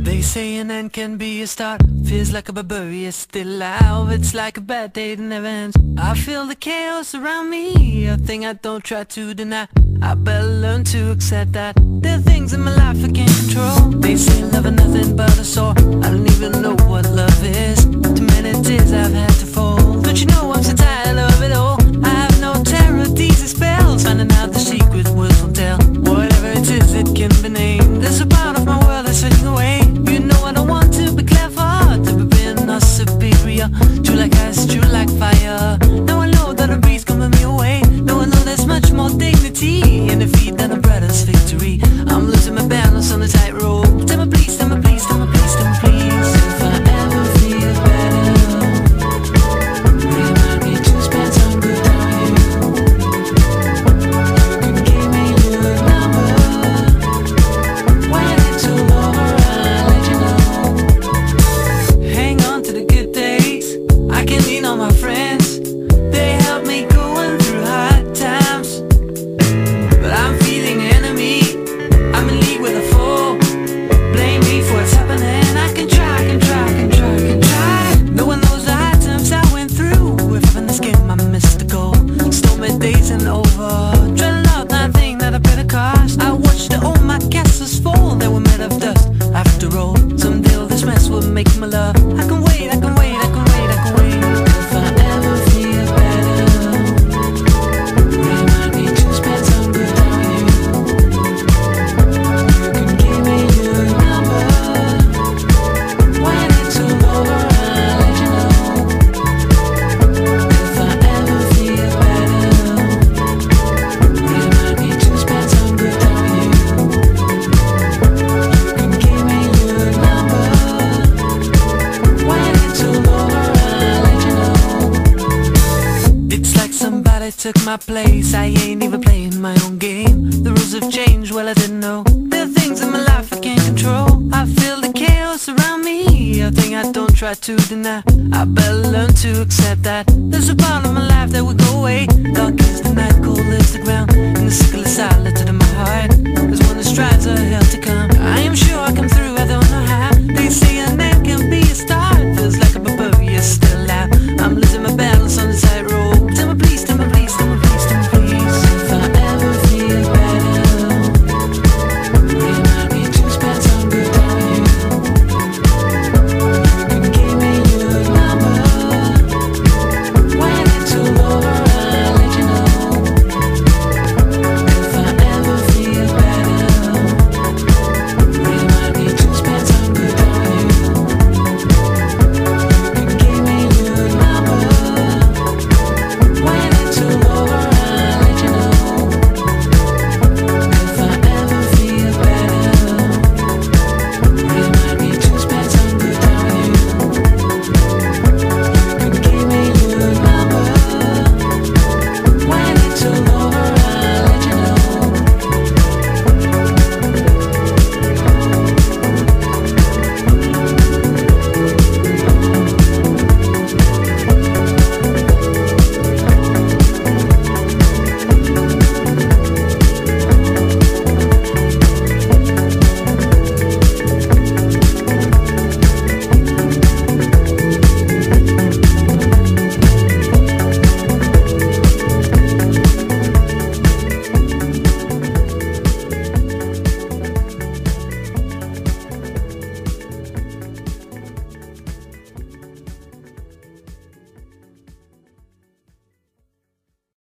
They say an end can be a start. Feels like a barbarian still alive. It's like a bad day that never ends. I feel the chaos around me, a thing I don't try to deny. I better learn to accept that there are things in my life I can't control. They say love is nothing but a sore. I don't even know what love is. Too many tears I've had to fall. Don't you know I'm so tired of it all? I have no terror of these spells. Finding out the secret words will tell. Whatever it is, it can be named. There's a part of my world that's fading away. You know I don't want to be clever, to be being not superior. True like ice, true like fire. Now I know that a breeze coming me away. Now I know there's much more dignity in defeat than a brother's victory. I'm losing my balance on the tightrope. Tell me please, tell me please, tell me please, tell me please. If I ever feel better, remind me to spend some good time with you. You can give me your number. When it's all over, I'll let you know. Hang on to the good days. I can lean on my friends. They help me going through hard times. But I'm feeling enemy. I'm in league with a foe. Blame me for what's happening. I can try. No one knows the hard times I went through. If having this game, I missed the goal. Stormy days and over. Dreading out nothing that I paid a cost. I watched all my castles fall. They were made of dust. After all, someday all this mess will make my love. I can wait, I can wait, I can wait, I can wait. If I ever feel better, remind me to spend some good time with you. You can give me your number. When it's all over, I'll let you know. If I ever feel better, remind me to spend some good time with you. You can give me your number. When it's all over, I'll let you know. It's like somebody took my place. I ain't even playing my own game. The rules have changed, well I didn't know. There are things in my life I can't control. I feel the chaos around me, a thing I don't try to deny. I better learn to accept that there's a part of my life that will go away. Dark is the night, cold is the ground, and the sickle is silent in my heart. There's one that strives a hell to come.